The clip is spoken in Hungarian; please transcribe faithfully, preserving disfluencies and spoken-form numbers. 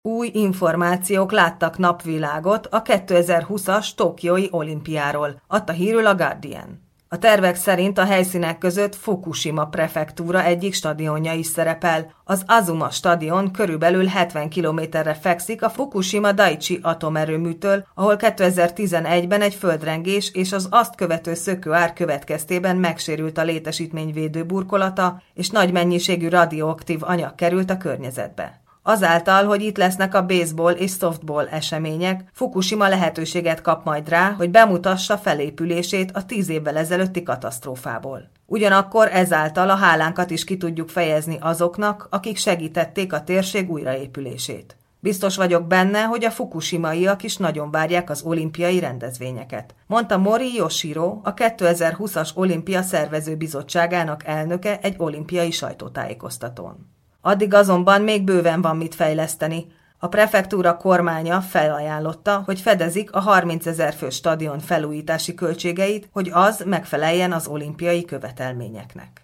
Új információk láttak napvilágot a kétezer-húszas tokiói olimpiáról, adta hírül a Guardian. A tervek szerint a helyszínek között Fukushima prefektúra egyik stadionja is szerepel. Az Azuma stadion körülbelül hetven kilométerre fekszik a Fukushima Daiichi atomerőműtől, ahol kétezer-tizenegyben egy földrengés és az azt követő szökőár következtében megsérült a létesítményvédő burkolata, és nagy mennyiségű radioaktív anyag került a környezetbe. Azáltal, hogy itt lesznek a baseball és softball események, Fukushima lehetőséget kap majd rá, hogy bemutassa felépülését a tíz évvel ezelőtti katasztrófából. Ugyanakkor ezáltal a hálánkat is ki tudjuk fejezni azoknak, akik segítették a térség újraépülését. Biztos vagyok benne, hogy a fukushimaiak is nagyon várják az olimpiai rendezvényeket, mondta Mori Yoshiro, a kétezer-húszas olimpia szervező bizottságának elnöke egy olimpiai sajtótájékoztatón. Addig azonban még bőven van mit fejleszteni. A prefektúra kormánya felajánlotta, hogy fedezik a harmincezer fős stadion felújítási költségeit, hogy az megfeleljen az olimpiai követelményeknek.